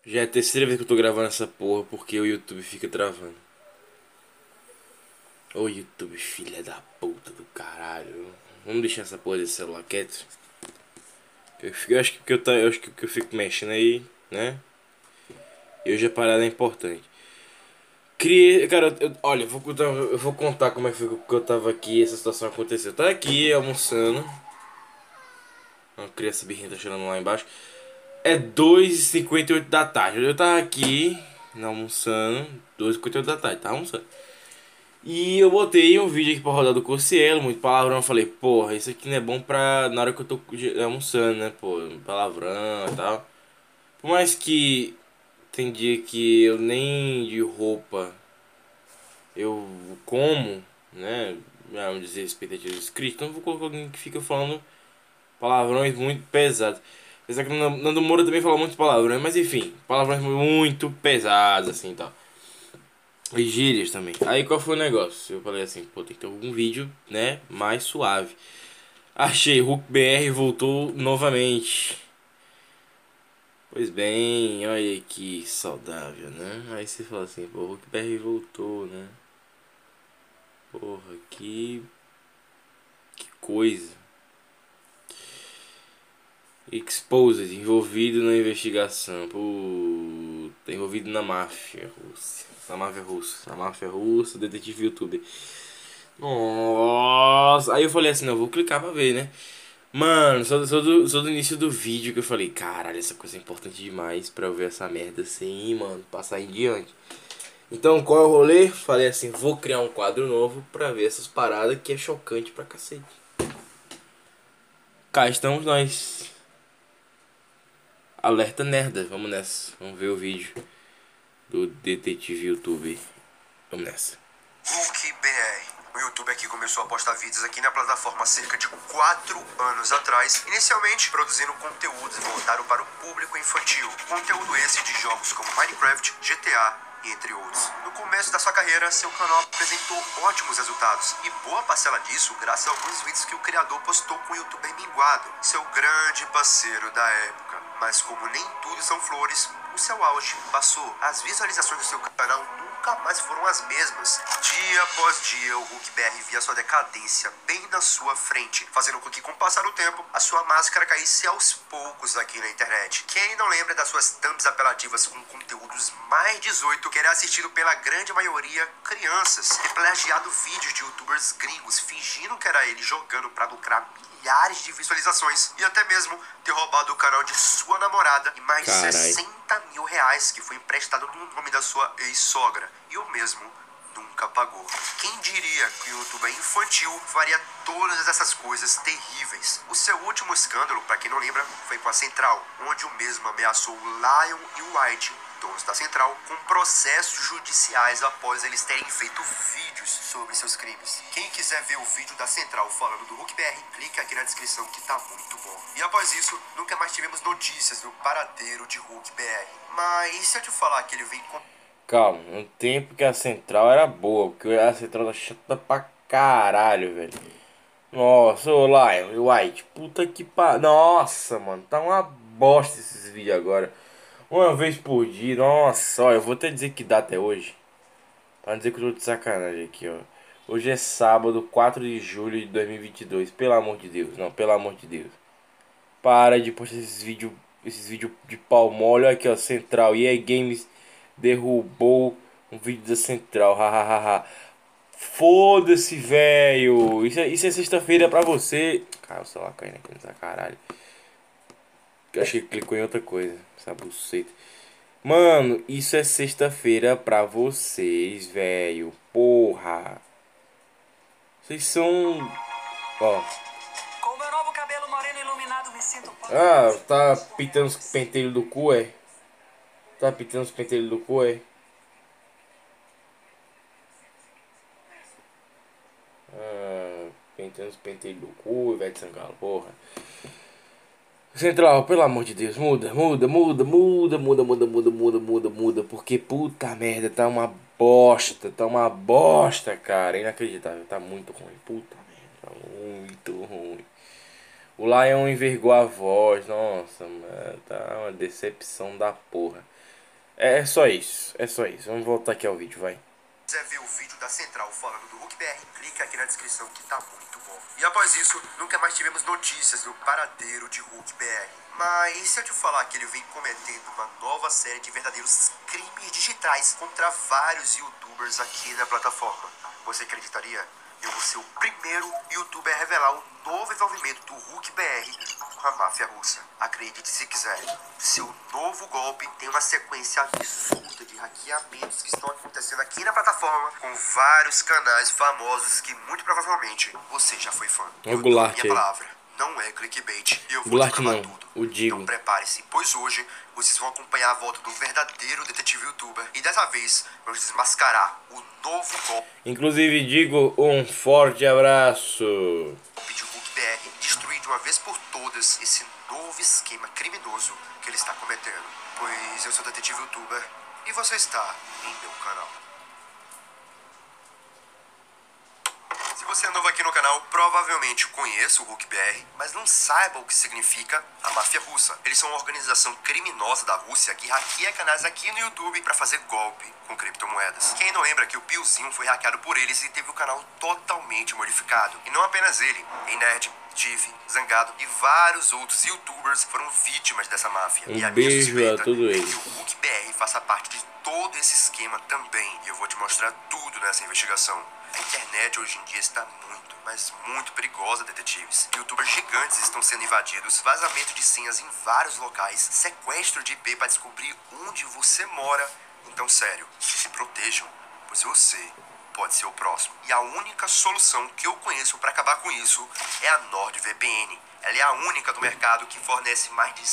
Já é a terceira vez que eu tô gravando essa porra porque o YouTube fica travando. Ô YouTube, filha da puta do caralho. Vamos deixar essa porra desse celular quieto. Eu acho que eu acho que eu fico mexendo aí, né? E hoje a parada é importante. Criei, cara, olha, eu vou contar como é que foi que eu tava aqui, essa situação aconteceu. Eu tava aqui almoçando. Uma criança birrinha tá chorando lá embaixo. É 2h58 da tarde. Eu tava aqui, almoçando. 2h58 da tarde, tava almoçando. E eu botei um vídeo aqui pra rodar do Cossielo, muito palavrão. Eu falei, porra, isso aqui não é bom pra na hora que eu tô almoçando, né? Pô, palavrão e tal. Por mais que tem dia que eu nem de roupa eu como, né? Vamos dizer, respeito a Jesus Cristo. Então eu vou colocar alguém que fica falando palavrões muito pesados. Apesar que o Nando Moura também fala muitos palavrões, mas enfim, palavrões muito pesados assim e tal. E gírias também. Aí qual foi o negócio? Eu falei assim, pô, tem que ter algum vídeo, né, mais suave. Achei, Hulk BR voltou novamente. Pois bem, olha aí que saudável, né? Aí você fala assim, pô, Hulk BR voltou, né? Porra, que coisa. Exposed, envolvido na investigação. Tá envolvido na máfia russa. Na máfia russa. Na máfia russa, detetive YouTube. Nossa. Aí eu falei assim, não, vou clicar pra ver, né? Mano, só do início do vídeo que eu falei, caralho, essa coisa é importante demais pra eu ver essa merda assim, mano, passar em diante. Então, qual é o rolê? Falei assim, vou criar um quadro novo pra ver essas paradas que é chocante pra cacete. Cá estamos nós. Alerta nerda, vamos nessa. Vamos ver o vídeo do detetive YouTube. Vamos nessa. Hulk BR. O YouTube aqui começou a postar vídeos aqui na plataforma há cerca de 4 anos atrás, inicialmente produzindo conteúdos voltados para o público infantil. Conteúdo esse de jogos como Minecraft, GTA e entre outros. No começo da sua carreira, seu canal apresentou ótimos resultados, e boa parcela disso graças a alguns vídeos que o criador postou com o youtuber Minguado, seu grande parceiro da época. Mas como nem tudo são flores, o seu auge passou. As visualizações do seu canal nunca mais foram as mesmas. Dia após dia, o Hulk BR via sua decadência bem na sua frente, fazendo com que, com o passar do tempo, a sua máscara caísse aos poucos aqui na internet. Quem não lembra das suas thumbs apelativas com conteúdos mais 18, que era assistido pela grande maioria crianças, ter plagiado vídeos de youtubers gringos, fingindo que era ele jogando pra lucrar milhares de visualizações, e até mesmo ter roubado o canal de sua namorada e mais de Carai. 60 mil reais que foi emprestado no nome da sua ex-sogra, e o mesmo nunca pagou. Quem diria que o youtuber infantil faria todas essas coisas terríveis? O seu último escândalo, para quem não lembra, foi com a Central, onde o mesmo ameaçou o Lion e o White, donos da Central, com processos judiciais após eles terem feito vídeos sobre seus crimes. Quem quiser ver o vídeo da Central falando do Hulk BR, clica aqui na descrição que tá muito bom. E após isso, nunca mais tivemos notícias do paradeiro de Hulk BR. Mas e se eu te falar que ele vem com... Calma, no tempo que a central era boa, porque a central tá chata pra caralho, velho. Nossa, ô Lion e White, puta que pariu. Nossa, mano, tá uma bosta esses vídeos agora. Uma vez por dia, nossa, ó, eu vou até dizer que dá até hoje. Pra não dizer que eu tô de sacanagem aqui, ó. Hoje é sábado, 4 de julho de 2022. Pelo amor de Deus, não, pelo amor de Deus. Para de postar esses vídeos de pau mole. Olha aqui, ó, Central. EA Games derrubou um vídeo da Central. Hahaha. Foda-se, velho. Isso é sexta-feira pra você. Cara, o celular caindo aqui nessa caralho. Eu achei que clicou em outra coisa. Essa buceta. Mano, isso é sexta-feira pra vocês, velho. Porra. Vocês são. Ó. Com meu novo cabelo moreno iluminado, me sinto Ah, tá pintando os pentelhos do cu, é? Tá pintando os pentelhos do cu, é? Ah, pintando os pentelhos do cu, Ivete Sangalo, porra. Central, pelo amor de Deus, muda, porque puta merda, tá uma bosta, cara, inacreditável, tá muito ruim, puta merda, tá muito ruim. O Lion envergou a voz, nossa, mano, tá uma decepção da porra. É só isso, é só isso. Vamos voltar aqui ao vídeo, vai. Se quiser ver o vídeo da Central falando do Hulk BR, clica aqui na descrição que tá muito bom. E após isso, nunca mais tivemos notícias do paradeiro de Hulk BR. Mas e se eu te falar que ele vem cometendo uma nova série de verdadeiros crimes digitais contra vários youtubers aqui na plataforma? Você acreditaria? Eu vou ser o primeiro youtuber a revelar o novo envolvimento do Hulk BR com a máfia russa. Acredite se quiser, seu novo golpe tem uma sequência absurda de hackeamentos que estão acontecendo aqui na plataforma com vários canais famosos que muito provavelmente você já foi fã. É o Goulart minha aí. palavra não é clickbait e eu vou Goulart te provar não, tudo. o Digo. Então prepare-se, pois hoje vocês vão acompanhar a volta do verdadeiro detetive youtuber e dessa vez vamos desmascarar o novo golpe Inclusive, Digo, um forte abraço. de Hulk BR e destruir de uma vez por todas esse novo esquema criminoso que ele está cometendo. Pois eu sou detetive youtuber e você está em meu canal. Se você é novo aqui no canal, provavelmente conheça o Hulk BR, mas não saiba o que significa a máfia russa. Eles são uma organização criminosa da Rússia que hackeia canais aqui no YouTube para fazer golpe com criptomoedas. Quem não lembra que o Piozinho foi hackeado por eles e teve o canal totalmente modificado. E não apenas ele, Nerd, Tiff, Zangado e vários outros youtubers foram vítimas dessa máfia. E a minha Beijo suspeita a todos é eles. que o Hulk BR faça parte de todo esse esquema também. E eu vou te mostrar tudo nessa investigação. A internet hoje em dia está muito, mas muito perigosa, detetives. Youtubers gigantes estão sendo invadidos, vazamento de senhas em vários locais, sequestro de IP para descobrir onde você mora. Então, sério, se protejam, pois você pode ser o próximo. E a única solução que eu conheço para acabar com isso é a NordVPN. Ela é a única do mercado que fornece mais de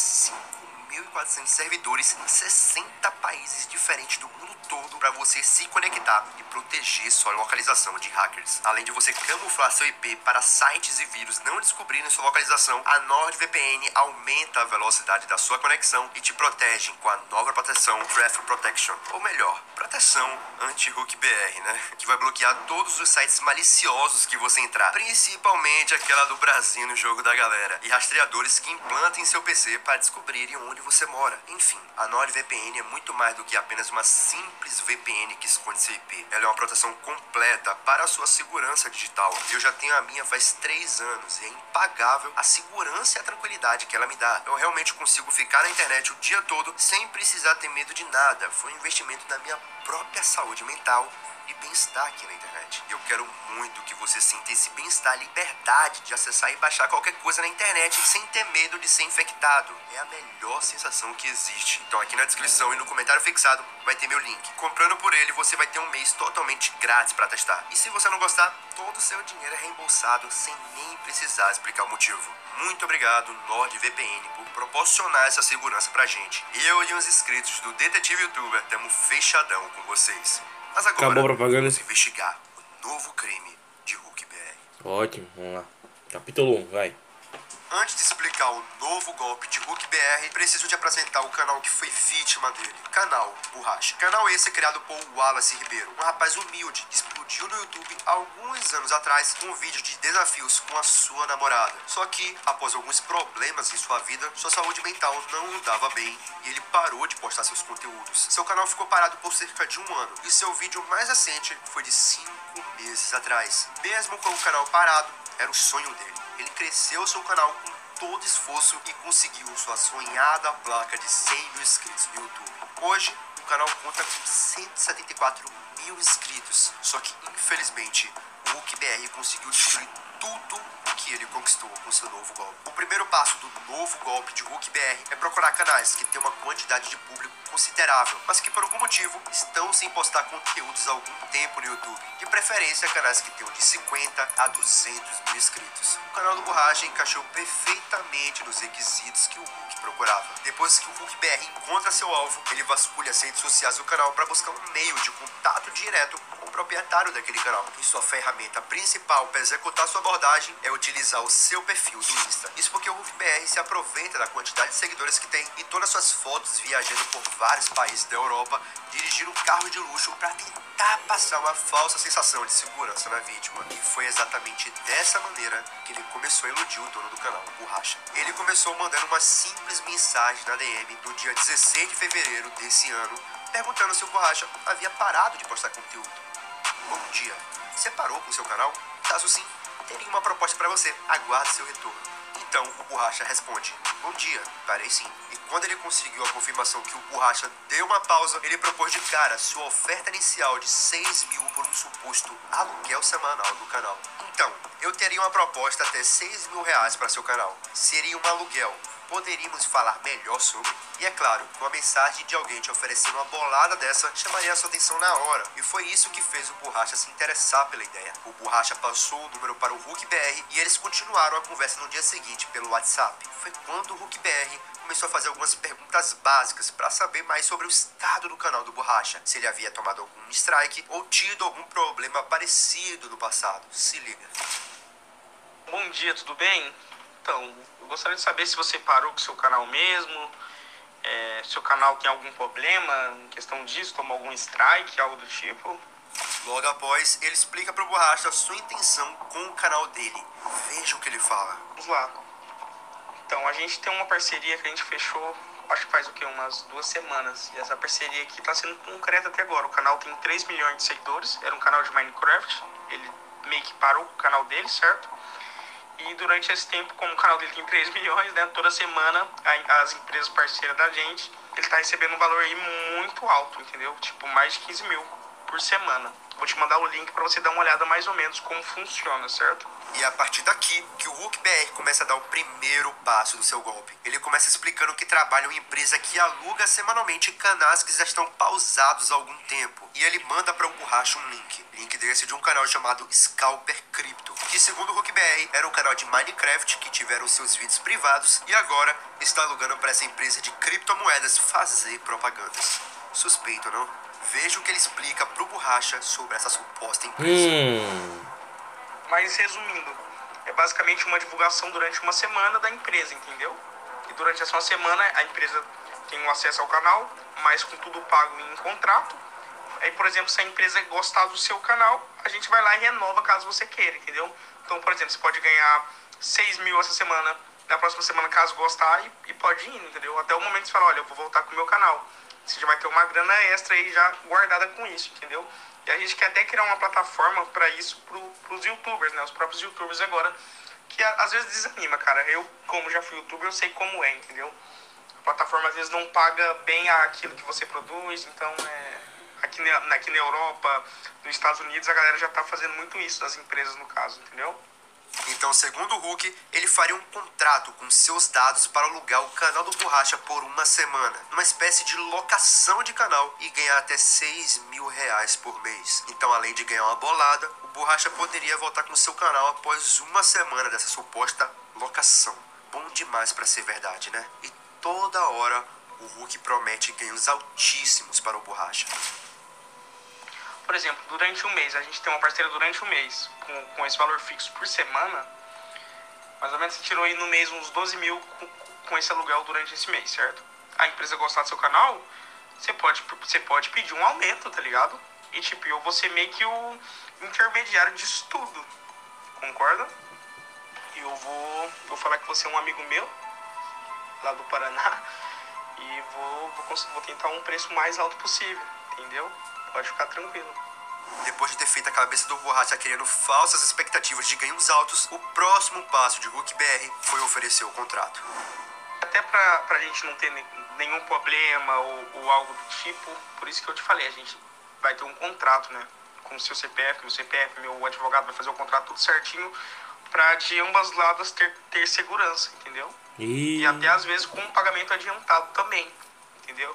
5.400 servidores em 60 países diferentes do mundo todo para você se conectar e proteger sua localização de hackers. Além de você camuflar seu IP para sites e vírus não descobrirem sua localização, a NordVPN aumenta a velocidade da sua conexão e te protege com a nova proteção Traffic Protection, ou melhor, proteção anti-Hulk BR, né? Que vai bloquear todos os sites maliciosos que você entrar, principalmente aquela do Brasil no jogo da galera, e rastreadores que implantem em seu PC para descobrirem onde você mora. Enfim, a NordVPN é muito mais do que apenas uma simples VPN que esconde seu IP. Ela é uma proteção completa para a sua segurança digital. Eu já tenho a minha faz 3 anos e é impagável a segurança e a tranquilidade que ela me dá. Eu realmente consigo ficar na internet o dia todo sem precisar ter medo de nada. Foi um investimento na minha própria saúde mental e bem-estar aqui na internet. Eu quero muito que você sinta esse bem-estar, a liberdade de acessar e baixar qualquer coisa na internet sem ter medo de ser infectado. É a melhor sensação que existe. Então aqui na descrição e no comentário fixado vai ter meu link. Comprando por ele, você vai ter um mês totalmente grátis para testar. E se você não gostar, todo o seu dinheiro é reembolsado sem nem precisar explicar o motivo. Muito obrigado, NordVPN, por proporcionar essa segurança pra gente. Eu e os inscritos do Detetive Youtuber estamos fechadão com vocês. Mas agora, Acabou a propaganda. vamos investigar o novo crime de Hulk BR. Ótimo, vamos lá. Capítulo 1, vai. Antes de explicar o novo golpe de Hulk BR, preciso te apresentar o canal que foi vítima dele. Canal Borracha. Canal esse criado por Wallace Ribeiro, um rapaz humilde que explodiu no YouTube há alguns anos atrás com um vídeo de desafios com a sua namorada. Só que, após alguns problemas em sua vida, sua saúde mental não andava bem e ele parou de postar seus conteúdos. Seu canal ficou parado por cerca de 1 ano e seu vídeo mais recente foi de 5 meses atrás. Mesmo com o canal parado, era o sonho dele. Ele cresceu seu canal com todo esforço e conseguiu sua sonhada placa de 100 mil inscritos no YouTube. Hoje, o canal conta com 174 mil inscritos. Só que, infelizmente, o Hulk BR conseguiu destruir tudo o que ele conquistou com seu novo golpe. O primeiro passo do novo golpe de Hulk BR é procurar canais que têm uma quantidade de público considerável, mas que por algum motivo estão sem postar conteúdos há algum tempo no YouTube. De preferência, canais que tenham de 50 a 200 mil inscritos. O canal do Borracha encaixou perfeitamente nos requisitos que o Hulk procurava. Depois que o Hulk BR encontra seu alvo, ele vasculha as redes sociais do canal para buscar um meio de contato direto com o proprietário daquele canal. E sua ferramenta principal para executar sua abordagem é utilizar o seu perfil do Insta. Isso porque o Hulk BR se aproveita da quantidade de seguidores que tem e todas suas fotos viajando por vários países da Europa, dirigindo um carro de luxo para tentar passar uma falsa sensação de segurança na vítima. E foi exatamente dessa maneira que ele começou a iludir o dono do canal, o Borracha. Ele começou mandando uma simples mensagem na DM no dia 16 de fevereiro desse ano, perguntando se o Borracha havia parado de postar conteúdo. Bom dia, você parou com seu canal? Caso sim, teria uma proposta para você, aguarde seu retorno. Então o Borracha responde: bom dia, parei sim. E quando ele conseguiu a confirmação que o Borracha deu uma pausa, ele propôs de cara sua oferta inicial de 6 mil por um suposto aluguel semanal do canal. Então, eu teria uma proposta até 6 mil reais para seu canal. Seria um aluguel. Poderíamos falar melhor sobre? E é claro, com a mensagem de alguém te oferecendo uma bolada dessa, chamaria a sua atenção na hora. E foi isso que fez o Borracha se interessar pela ideia. O Borracha passou o número para o Hulk BR e eles continuaram a conversa no dia seguinte pelo WhatsApp. Foi quando o Hulk BR começou a fazer algumas perguntas básicas para saber mais sobre o estado do canal do Borracha, se ele havia tomado algum strike ou tido algum problema parecido no passado. Se liga. Bom dia, tudo bem? Então, eu gostaria de saber se você parou com o seu canal mesmo, seu canal tem algum problema em questão disso, tomou algum strike, algo do tipo. Logo após, ele explica pro Borracha a sua intenção com o canal dele. Veja o que ele fala. Vamos lá. Então, a gente tem uma parceria que a gente fechou, acho que faz umas 2 semanas. E essa parceria aqui tá sendo concreta até agora. O canal tem 3 milhões de seguidores, era um canal de Minecraft. Ele meio que parou o canal dele, certo? E durante esse tempo, como o canal dele tem 3 milhões, né, toda semana as empresas parceiras da gente, ele tá recebendo um valor aí muito alto, entendeu? Tipo, mais de 15 mil por semana. Vou te mandar o link para você dar uma olhada mais ou menos como funciona, certo? E é a partir daqui que o Hulk BR começa a dar o primeiro passo do seu golpe. Ele começa explicando que trabalha em uma empresa que aluga semanalmente canais que já estão pausados há algum tempo. E ele manda para o Borracha um link. Link desse de um canal chamado Scalper Crypto, que segundo o Hulk BR era um canal de Minecraft que tiveram seus vídeos privados e agora está alugando para essa empresa de criptomoedas fazer propagandas. Suspeito, não? Veja o que ele explica pro Borracha sobre essa suposta empresa. Mas resumindo, é basicamente uma divulgação durante uma semana da empresa, entendeu? E durante essa semana a empresa tem um acesso ao canal, mas com tudo pago em contrato. Aí, por exemplo, se a empresa gostar do seu canal, a gente vai lá e renova caso você queira, entendeu? Então, por exemplo, você pode ganhar 6 mil essa semana, na próxima semana, caso gostar, e pode ir, entendeu? Até o momento que você fala, olha, eu vou voltar com o meu canal. Você já vai ter uma grana extra aí já guardada com isso, entendeu? E a gente quer até criar uma plataforma para isso pros youtubers, né? Os próprios youtubers agora, que às vezes desanima, cara. Eu, como já fui youtuber, eu sei como é, entendeu? A plataforma às vezes não paga bem aquilo que você produz, então aqui na Europa, nos Estados Unidos, a galera já tá fazendo muito isso, das empresas no caso, entendeu? Então, segundo o Hulk, ele faria um contrato com seus dados para alugar o canal do Borracha por uma semana, numa espécie de locação de canal e ganhar até 6 mil reais por mês. Então, além de ganhar uma bolada, o Borracha poderia voltar com seu canal após uma semana dessa suposta locação. Bom demais para ser verdade, né? E toda hora o Hulk promete ganhos altíssimos para o Borracha. Por exemplo, durante um mês, a gente tem uma parceira durante um mês, com esse valor fixo por semana, mais ou menos você tirou aí no mês uns 12 mil com esse aluguel durante esse mês, certo? A empresa gostar do seu canal, você pode pedir um aumento, tá ligado? E tipo, eu vou ser meio que o intermediário disso tudo, concorda? E eu vou falar que você é um amigo meu, lá do Paraná, e vou tentar um preço mais alto possível, entendeu? Pode ficar tranquilo. Depois de ter feito a cabeça do Borracha criando falsas expectativas de ganhos altos, o próximo passo de Hulk BR foi oferecer o contrato. Até pra gente não ter nenhum problema ou algo do tipo, por isso que eu te falei, a gente vai ter um contrato, né? Com o seu CPF, meu CPF, meu advogado vai fazer o contrato tudo certinho pra de ambas lados ter segurança, entendeu? E até às vezes com um pagamento adiantado também, entendeu?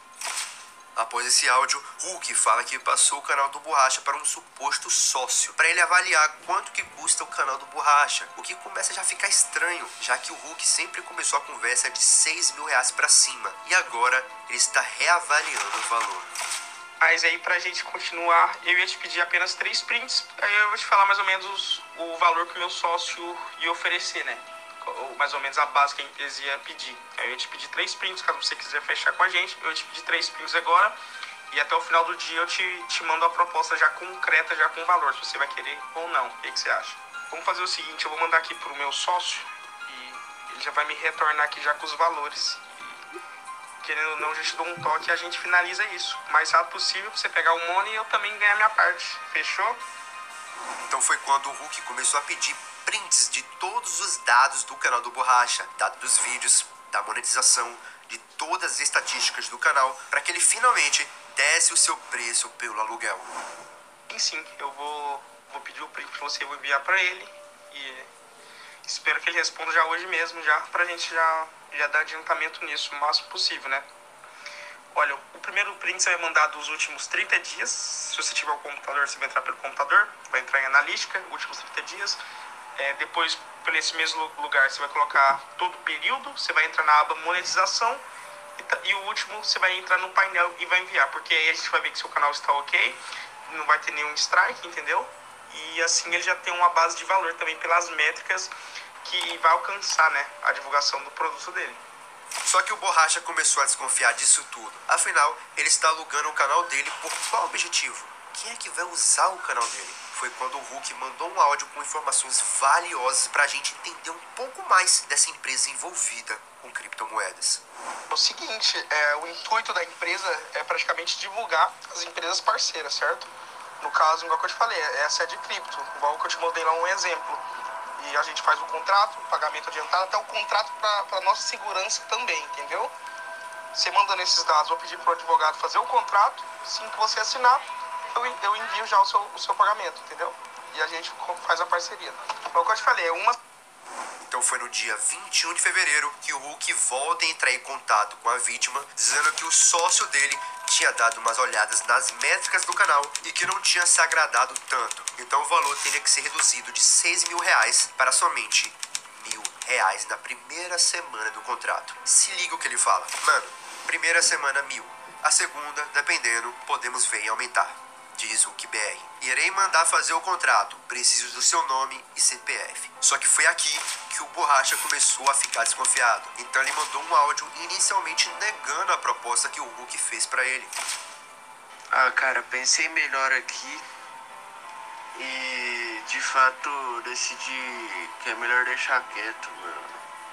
Após esse áudio, Hulk fala que passou o canal do Borracha para um suposto sócio, para ele avaliar quanto que custa o canal do Borracha, o que começa já a ficar estranho, já que o Hulk sempre começou a conversa de 6 mil reais para cima, e agora ele está reavaliando o valor. Mas aí pra gente continuar, eu ia te pedir apenas 3 prints, aí eu vou te falar mais ou menos o valor que o meu sócio ia oferecer, né? Ou mais ou menos a base que a empresa ia pedir. Aí eu ia te pedir 3 prints, caso você quiser fechar com a gente. Eu ia te pedir 3 prints agora. E até o final do dia eu te mando a proposta já concreta, já com valor, se você vai querer ou não. O que você acha? Vamos fazer o seguinte, eu vou mandar aqui pro meu sócio e ele já vai me retornar aqui já com os valores. querendo ou não, já te dou um toque e a gente finaliza isso. O mais rápido possível pra você pegar o money e eu também ganhar minha parte. Fechou? Então foi quando o Hulk começou a pedir prints de todos os dados do canal do Borracha, dados dos vídeos, da monetização, de todas as estatísticas do canal, para que ele finalmente desse o seu preço pelo aluguel. Sim, eu vou pedir o print pra você, vou enviar pra ele e espero que ele responda já hoje mesmo, já pra gente já dar adiantamento nisso o máximo possível, né? Olha, o primeiro print você vai mandar dos últimos 30 dias. Se você tiver o computador, você vai entrar pelo computador, vai entrar em analítica, últimos 30 dias. Depois, por esse mesmo lugar, você vai colocar todo o período, você vai entrar na aba monetização e o último você vai entrar no painel e vai enviar, porque aí a gente vai ver que seu canal está ok, não vai ter nenhum strike, entendeu? E assim ele já tem uma base de valor também pelas métricas que vai alcançar, né, a divulgação do produto dele. Só que o Borracha começou a desconfiar disso tudo. Afinal, ele está alugando o canal dele por qual objetivo? Quem é que vai usar o canal dele? Foi quando o Hulk mandou um áudio com informações valiosas pra gente entender um pouco mais dessa empresa envolvida com criptomoedas. O seguinte, o intuito da empresa é praticamente divulgar as empresas parceiras, certo? No caso, igual que eu te falei, essa é de cripto, igual que eu te mandei lá um exemplo. E a gente faz o contrato, o pagamento adiantado, até o contrato para nossa segurança também, entendeu? Você mandando esses dados, vou pedir para o advogado fazer o contrato, assim que você assinar, eu envio já o seu pagamento, entendeu? E a gente faz a parceria. Igual que eu te falei, Então foi no dia 21 de fevereiro que o Hulk volta a entrar em contato com a vítima, dizendo que o sócio dele tinha dado umas olhadas nas métricas do canal e que não tinha se agradado tanto. Então o valor teria que ser reduzido de R$6.000 para somente R$1.000 na primeira semana do contrato. Se liga o que ele fala. Mano, primeira semana 1.000. A segunda, dependendo, podemos ver em aumentar. Diz o HulkBR. Irei mandar fazer o contrato. Preciso do seu nome e CPF. Só que foi aqui que o Borracha começou a ficar desconfiado. Então ele mandou um áudio inicialmente negando a proposta que o Hulk fez pra ele. Ah, cara, pensei melhor aqui e de fato decidi que é melhor deixar quieto, mano.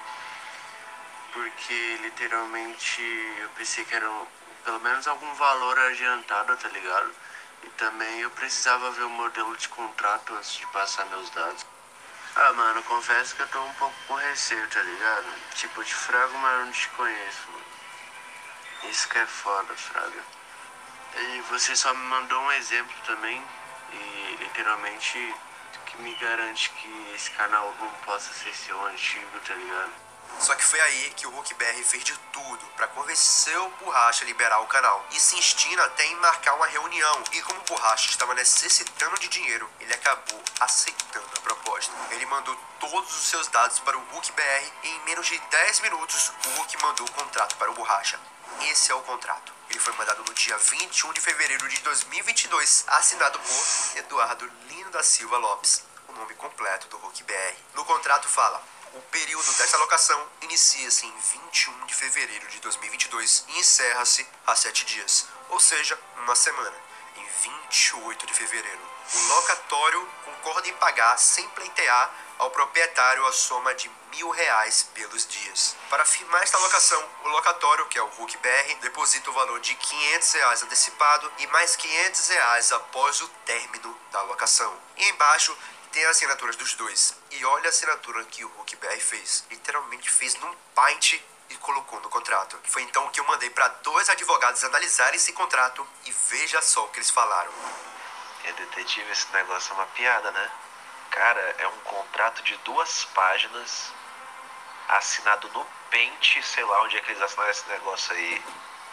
Porque literalmente eu pensei que era pelo menos algum valor adiantado, tá ligado? E também eu precisava ver o modelo de contrato antes de passar meus dados. Ah, mano, confesso que eu tô um pouco com receio, tá ligado? Tipo, eu te frago, mas eu não te conheço, mano. Isso que é foda, fraga. E você só me mandou um exemplo também. E literalmente que me garante que esse canal não possa ser seu antigo, tá ligado? Só que foi aí que o HulkBR fez de tudo para convencer o Borracha a liberar o canal, insistindo até em marcar uma reunião. E como o Borracha estava necessitando de dinheiro, ele acabou aceitando a proposta. Ele mandou todos os seus dados para o HulkBR e em menos de 10 minutos o Hulk mandou o contrato para o Borracha. Esse é o contrato. Ele foi mandado no dia 21 de fevereiro de 2022, assinado por Eduardo Lino da Silva Lopes, o nome completo do HulkBR. No contrato fala: o período desta locação inicia-se em 21 de fevereiro de 2022 e encerra-se há 7 dias, ou seja, uma semana, em 28 de fevereiro. O locatório concorda em pagar, sem pleitear, ao proprietário a soma de R$1.000 pelos dias. Para firmar esta locação, o locatório, que é o HulkBR, deposita o valor de R$500 antecipado e mais R$500 após o término da locação. E embaixo tem as assinaturas dos dois. E olha a assinatura que o HulkBR fez. Literalmente fez num paint e colocou no contrato. Foi então que eu mandei para 2 advogados analisarem esse contrato e veja só o que eles falaram. Detetive, esse negócio é uma piada, né? Cara, é um contrato de 2 páginas, assinado no Paint, sei lá onde é que eles assinaram esse negócio aí.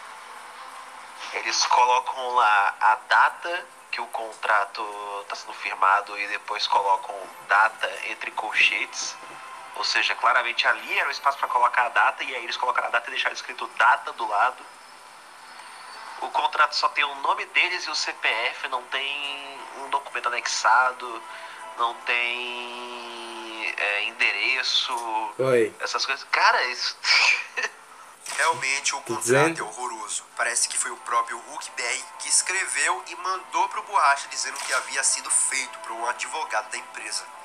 Eles colocam lá a data que o contrato está sendo firmado e depois colocam data entre colchetes. Ou seja, claramente ali era o espaço para colocar a data e aí eles colocaram a data e deixaram escrito data do lado. O contrato só tem o nome deles e o CPF, não tem um documento anexado, não tem endereço, essas coisas. Cara, isso... Realmente o contrato é horroroso. Parece que foi o próprio HulkBR que escreveu e mandou pro Borracha dizendo que havia sido feito por um advogado da empresa.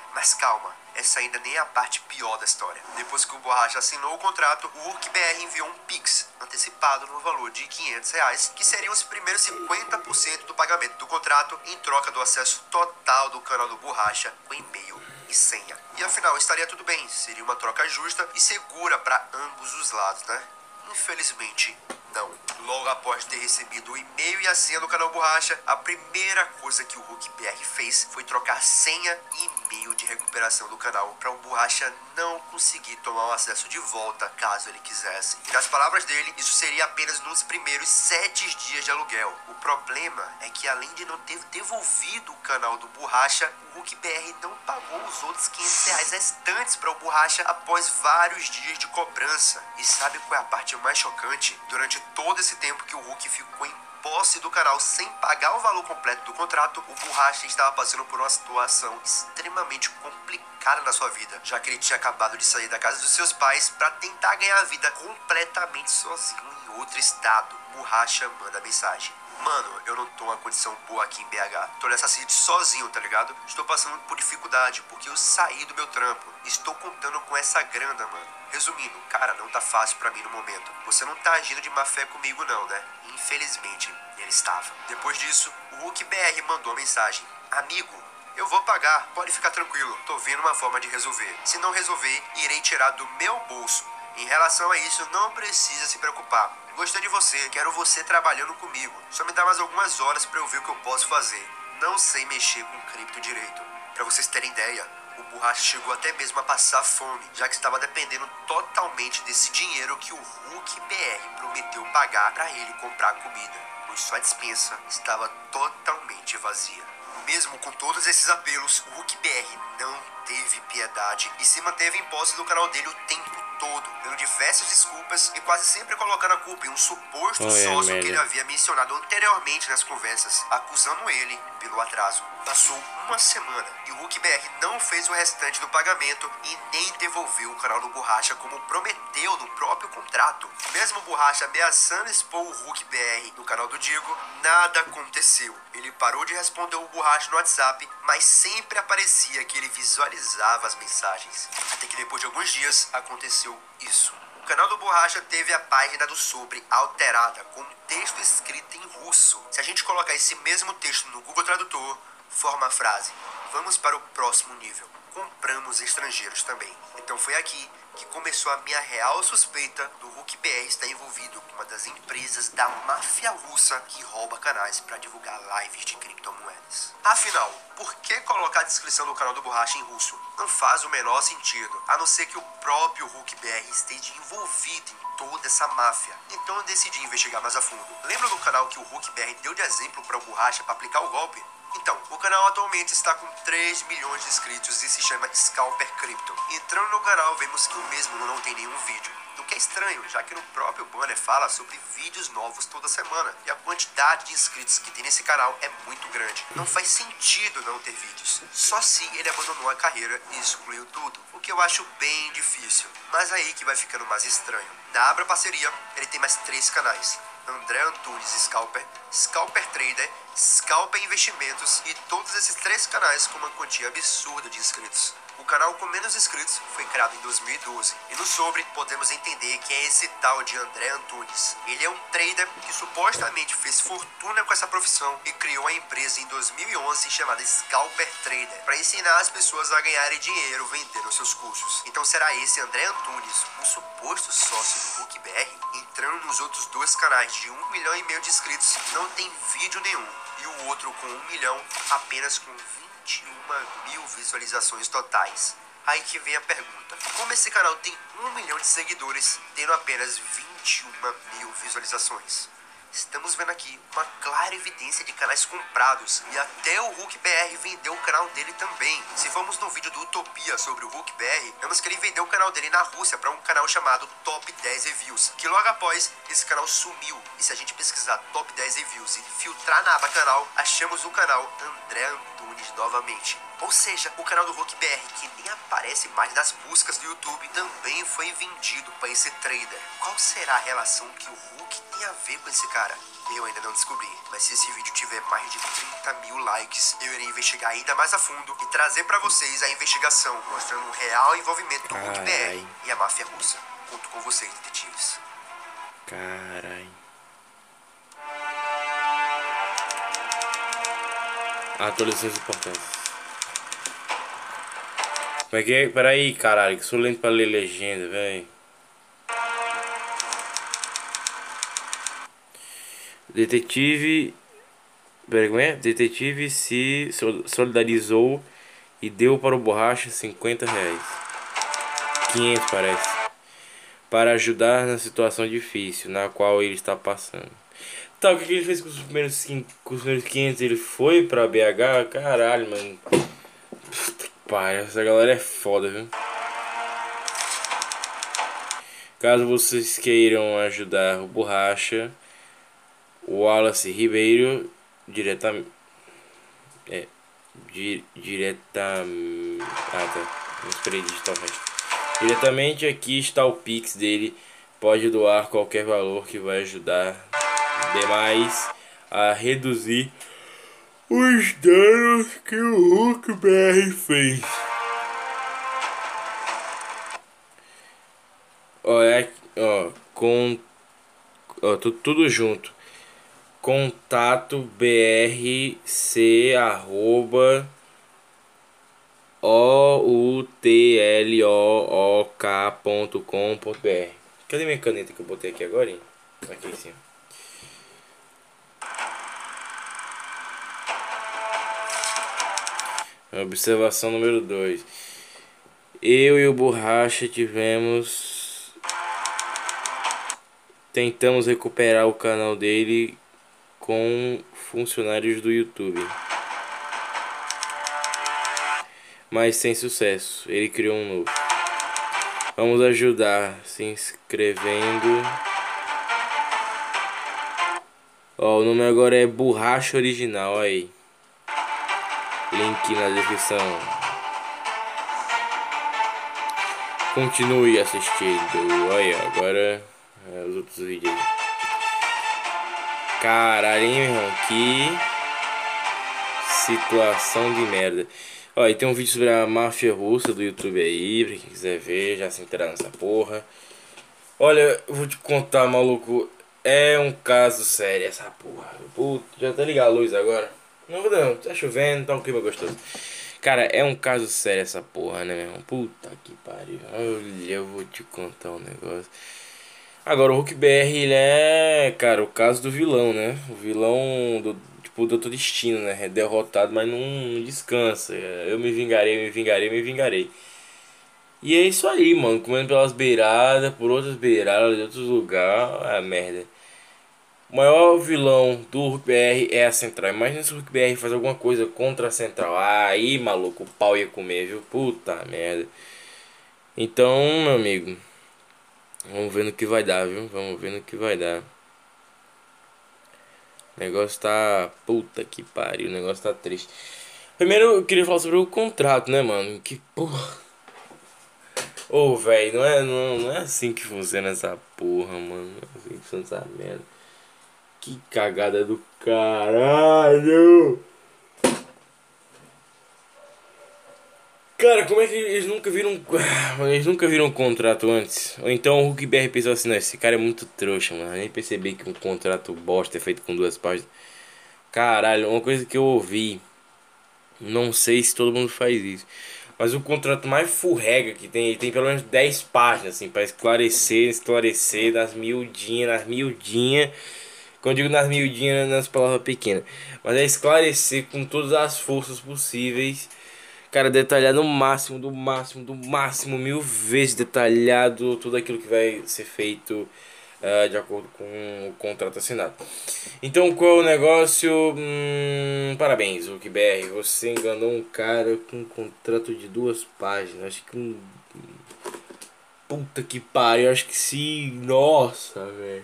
Mas calma, essa ainda nem é a parte pior da história. Depois que o Borracha assinou o contrato, o Hulk BR enviou um Pix antecipado no valor de R$500, que seriam os primeiros 50% do pagamento do contrato, em troca do acesso total do canal do Borracha com e-mail e senha. E afinal, estaria tudo bem, seria uma troca justa e segura para ambos os lados, né? Infelizmente, não. Logo após ter recebido o e-mail e a senha do canal Borracha, a primeira coisa que o Hulk BR fez foi trocar senha e e-mail de recuperação do canal para o Borracha não conseguir tomar o acesso de volta caso ele quisesse. E nas palavras dele, isso seria apenas nos primeiros 7 dias de aluguel. O problema é que além de não ter devolvido o canal do Borracha, o Hulk BR não pagou os outros R$500 restantes para o Borracha após vários dias de cobrança. E sabe qual é a parte mais chocante? Durante todo esse tempo que o Hulk ficou em posse do canal sem pagar o valor completo do contrato, o Borracha estava passando por uma situação extremamente complicada na sua vida, já que ele tinha acabado de sair da casa dos seus pais para tentar ganhar a vida completamente sozinho em outro estado. Borracha manda mensagem: mano, eu não tô numa condição boa aqui em BH. Tô nessa cidade sozinho, tá ligado? Estou passando por dificuldade porque eu saí do meu trampo. Estou contando com essa grana, mano. Resumindo, cara, não tá fácil pra mim no momento. Você não tá agindo de má fé comigo não, né? Infelizmente, ele estava. Depois disso, o Hulk BR mandou a mensagem: amigo, eu vou pagar, pode ficar tranquilo. Tô vendo uma forma de resolver. Se não resolver, irei tirar do meu bolso. Em relação a isso, não precisa se preocupar. Gostei de você, quero você trabalhando comigo. Só me dá mais algumas horas pra eu ver o que eu posso fazer. Não sei mexer com cripto direito. Pra vocês terem ideia, o Borracha chegou até mesmo a passar fome, já que estava dependendo totalmente desse dinheiro que o Hulk BR prometeu pagar pra ele comprar comida, pois sua despensa estava totalmente vazia. Mesmo com todos esses apelos, o Hulk BR não teve piedade e se manteve em posse do canal dele o tempo todo, dando diversas desculpas e quase sempre colocando a culpa em um suposto sócio que ele havia mencionado anteriormente nas conversas, acusando ele pelo atraso. Passou uma semana e o Hulk BR não fez o restante do pagamento e nem devolveu o canal do Borracha como prometeu no próprio contrato. Mesmo o Borracha ameaçando expor o Hulk BR no canal do Digo, nada aconteceu. Ele parou de responder o Borracha no WhatsApp, mas sempre aparecia que ele visualizava as mensagens. Até que depois de alguns dias aconteceu isso. O canal do Borracha teve a página do Sobre alterada, com um texto escrito em russo. Se a gente colocar esse mesmo texto no Google Tradutor, forma a frase: vamos para o próximo nível. Compramos estrangeiros também. Então foi aqui que começou a minha real suspeita do Hulk BR estar envolvido com uma das empresas da máfia russa que rouba canais para divulgar lives de criptomoedas. Afinal, por que colocar a descrição do canal do Borracha em russo? Não faz o menor sentido, a não ser que o próprio Hulk BR esteja envolvido em toda essa máfia. Então eu decidi investigar mais a fundo. Lembra do canal que o Hulk BR deu de exemplo para o Borracha para aplicar o golpe? Então, o canal atualmente está com 3 milhões de inscritos e se chama Scalper Crypto. Entrando no canal, vemos que o mesmo não tem nenhum vídeo. O que é estranho, já que no próprio banner fala sobre vídeos novos toda semana. E a quantidade de inscritos que tem nesse canal é muito grande. Não faz sentido não ter vídeos. Só se ele abandonou a carreira e excluiu tudo. O que eu acho bem difícil. Mas aí que vai ficando mais estranho. Na Abra Parceria, ele tem mais 3 canais: André Antunes Scalper, Scalper Trader, Scalper Investimentos, e todos esses 3 canais com uma quantia absurda de inscritos. O canal com menos inscritos foi criado em 2012. E no Sobre podemos entender que é esse tal de André Antunes. Ele é um trader que supostamente fez fortuna com essa profissão e criou a empresa em 2011 chamada Scalper Trader para ensinar as pessoas a ganharem dinheiro vendendo seus cursos. Então será esse André Antunes um suposto sócio do Hulk BR? Entrando nos outros 2 canais de 1,5 milhão de inscritos, não tem vídeo nenhum. E o outro com 1 milhão apenas com 21 mil visualizações totais. Aí que vem a pergunta: como esse canal tem 1 milhão de seguidores, tendo apenas 21 mil visualizações? Estamos vendo aqui uma clara evidência de canais comprados, e até o Hulk BR vendeu o canal dele também. Se formos no vídeo do Utopia sobre o Hulk BR, vemos que ele vendeu o canal dele na Rússia para um canal chamado Top 10 Reviews, que logo após esse canal sumiu. E se a gente pesquisar Top 10 Reviews e filtrar na aba canal, achamos o canal André Antunes novamente. Ou seja, o canal do Hulk BR, que nem aparece mais nas buscas do YouTube, também foi vendido para esse trader. Qual será a relação que o Hulk tem a ver com esse cara? Eu ainda não descobri, mas se esse vídeo tiver mais de 30 mil likes, eu irei investigar ainda mais a fundo e trazer pra vocês a investigação, mostrando o real envolvimento do Hulk BR e a máfia russa. Conto com vocês, detetives. Carai. Atualizações importantes. Como é que é? Peraí, caralho, que sou lento pra ler legenda, velho. Detetive. Peraí, como é? Detetive se solidarizou e deu para o Borracha R$50. 500 parece. Para ajudar na situação difícil na qual ele está passando. Tá, o que ele fez com os primeiros 500? Ele foi pra BH? Caralho, mano. Puta que pariu, essa galera é foda, viu? Caso vocês queiram ajudar o Borracha, o Wallace Ribeiro, diretamente. Ah, tá. Não esperei digitar o resto. Diretamente aqui está o Pix dele. Pode doar qualquer valor que vai ajudar demais a reduzir os danos que o Hulk BR fez. Ó, tudo junto. Contato brc arroba outlook.com.br. Cadê minha caneta que eu botei aqui agora, hein? Aqui em cima. Observação número 2. Eu e o Borracha tentamos recuperar o canal dele com funcionários do YouTube, mas sem sucesso. Ele criou um novo. Vamos ajudar se inscrevendo. Ó, o nome agora é Borracha Original, aí. Link na descrição. Continue assistindo. Olha, agora os outros vídeos. Caralho, hein, meu irmão? Que situação de merda. Ó, e tem um vídeo sobre a máfia russa do YouTube aí, pra quem quiser ver, já se inteirar nessa porra. Olha, eu vou te contar, maluco. É um caso sério essa porra. Puta, já tá ligado a luz agora? Não, tá chovendo, tá um clima gostoso. Cara, é um caso sério essa porra, né, meu irmão? Puta que pariu. Olha, eu vou te contar um negócio. Agora, o Hulk BR, ele é, cara, o caso do vilão, né? O vilão do, tipo, do Doutor Destino, né? É derrotado, mas não descansa. Eu me vingarei, me vingarei, me vingarei. E é isso aí, mano. Comendo pelas beiradas, por outras beiradas, de outros lugares. Ah, merda. O maior vilão do Hulk BR é a Central. Imagina se o Hulk BR faz alguma coisa contra a Central. Aí, maluco, o pau ia comer, viu? Puta merda. Então, meu amigo, vamos ver no que vai dar, viu? Vamos ver no que vai dar. O negócio tá... Puta que pariu, o negócio tá triste. Primeiro eu queria falar sobre o contrato, né, mano? Que porra. Ô, velho, não é assim que funciona essa porra, mano. Não é assim que funciona essa merda. Que cagada do caralho. Cara, como é que eles nunca viram... Eles nunca viram um contrato antes? Ou então o Hulk BR pensou assim, não, esse cara é muito trouxa, mano. Eu nem percebi que um contrato bosta é feito com 2 páginas. Caralho, uma coisa que eu ouvi, não sei se todo mundo faz isso, mas o contrato mais furrega que tem, ele tem pelo menos 10 páginas, assim, pra esclarecer nas miudinhas. Quando eu digo nas miudinhas, nas palavras pequenas. Mas é esclarecer com todas as forças possíveis. Cara, detalhar no máximo, do máximo, 1000 vezes detalhado tudo aquilo que vai ser feito de acordo com o contrato assinado. Então, qual é o negócio? Parabéns, Hulk BR. Você enganou um cara com um contrato de 2 páginas. Acho que Puta que pariu, acho que sim. Nossa, velho.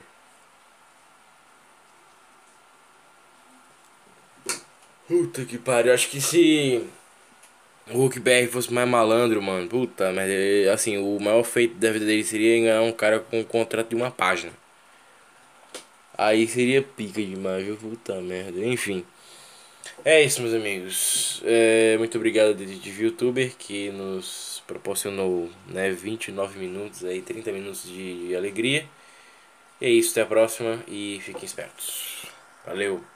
Puta que pariu, acho que se o Hulk BR fosse mais malandro, mano. Puta, mas assim, o maior feito da vida dele seria enganar um cara com um contrato de uma página. Aí seria pica demais, viu? Puta merda. Enfim. É isso, meus amigos. Muito obrigado ao Detetive Youtuber que nos proporcionou, né, 29 minutos aí, 30 minutos de alegria. E é isso, até a próxima e fiquem espertos. Valeu!